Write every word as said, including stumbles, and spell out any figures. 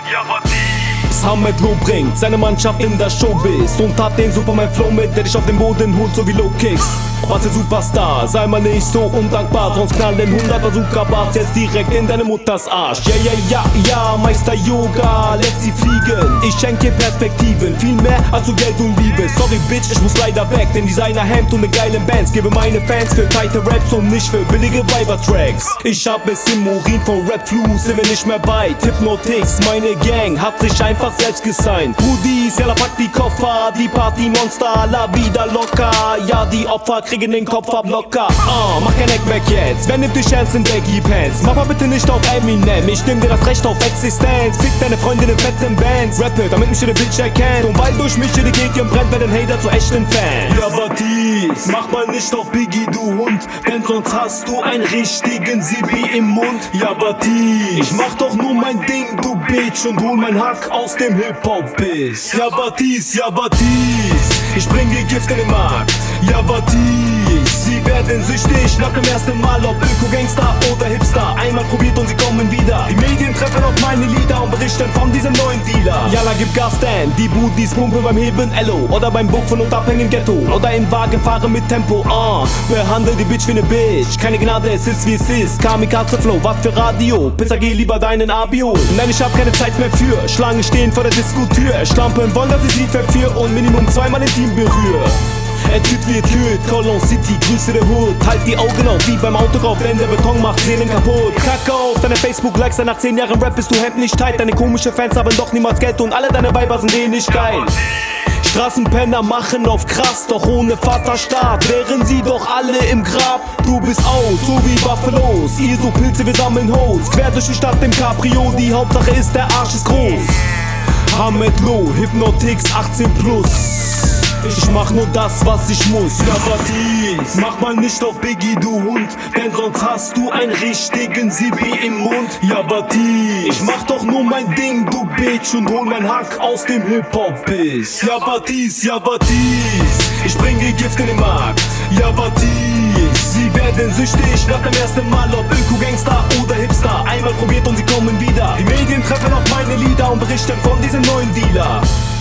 Ahmed Loh bringt seine Mannschaft in das Showbiz und hat den Superman-Flow mit, der dich auf den Boden holt, so wie Low Kicks. Warte Superstar, sei mal nicht so undankbar, sonst knallen hundert Bazooka-Bars jetzt direkt in deine Mutters Arsch. Ja, ja, ja, ja, Meister Yoga, lässt sie fliegen. Ich schenke Perspektiven, viel mehr als so Geld und Liebe. Sorry Bitch, ich muss leider weg, denn Designer-Hemd und ne geilen Bands gebe meine Fans für tighte Raps und nicht für billige Weiber-Tracks. Ich hab es im Urin von Rap-Flu, sind wir nicht mehr bei Hypnotix. Meine Gang hat sich einfach selbst gesigned. Hoodies, ja, pack die Koffer, die Party-Monster, la vida loca. Ja, die Opfer kriegen den Kopf ab locker. Uh, mach kein Eck weg jetzt, wer nimmt dich ernst in Baggy Pants? Mach mal bitte nicht auf Eminem, ich nehm dir das Recht auf Existenz. Fick deine Freundin in fetten Bands, rappe, damit mich jede Bitch erkennt. Und weil durch mich jede Gegend brennt, werden Hater zu echten Fans. Ja, Batis, mach mal nicht auf Biggie, du Hund, denn sonst hast du einen richtigen Sibi im Mund. Ja, Batis, ich mach doch nur mein Ding, du Bitch, und hol mein Hack aus dem Hip-Hop-Biss. Ja, Batis, ja, Batis, ich bringe Gift in den Markt. Ja, Batis, sie werden süchtig nach dem ersten Mal, ob Öko-Gangster oder Hipster. Einmal probiert und sie kommen wieder. Die Medien treffen auf meine Lieder und berichten von diesem neuen Dealer. Jalla, gib Gas, denn die Budis pumpen beim Heben Ello oder beim Buffen und Abhängen Ghetto oder im Wagen fahren mit Tempo. Uh, behandle die Bitch wie ne Bitch, keine Gnade, es ist wie es ist. Kamikaze Flow, was für Radio, Pizza, geh lieber deinen Abio. Nein, ich hab keine Zeit mehr für Schlangen stehen vor der Disco-Tür. Schlampen wollen, dass ich sie verführe und Minimum zweimal im Team berühre. Entführt wird Hüt, Cologne City, Grüße der Hood. Halt die Augen auf, wie beim Autokauf, denn der Beton macht Seelen kaputt. Kacke auf deine Facebook-Likes, denn nach zehn Jahren Rap bist du Hemd nicht tight. Deine komische Fans haben doch niemals Geld und alle deine Weiber sind eh nicht geil. Straßenpenner machen auf krass, doch ohne Vaterstaat wären sie doch alle im Grab. Du bist out, so wie Buffalos, ihr so Pilze, wir sammeln Hoes. Quer durch die Stadt im Cabrio, die Hauptsache ist, der Arsch ist groß. Ahmed Loh, Hypnotix achtzehn plus. Ich mach nur das, was ich muss. Ja, Batis, mach mal nicht auf Biggie, du Hund, denn sonst hast du einen richtigen Sibi im Mund. Ja, Batis, ich mach doch nur mein Ding, du Bitch, und hol mein Hack aus dem Hip-Hop-Biss. Ja, Batis, ja, Batis, ich bringe Gift in den Markt. Ja, Batis, sie werden süchtig nach dem ersten Mal, ob Öko-Gangster oder Hipster. Einmal probiert und sie kommen wieder. Die Medien treffen auf meine Lieder und berichten von diesem neuen Dealer.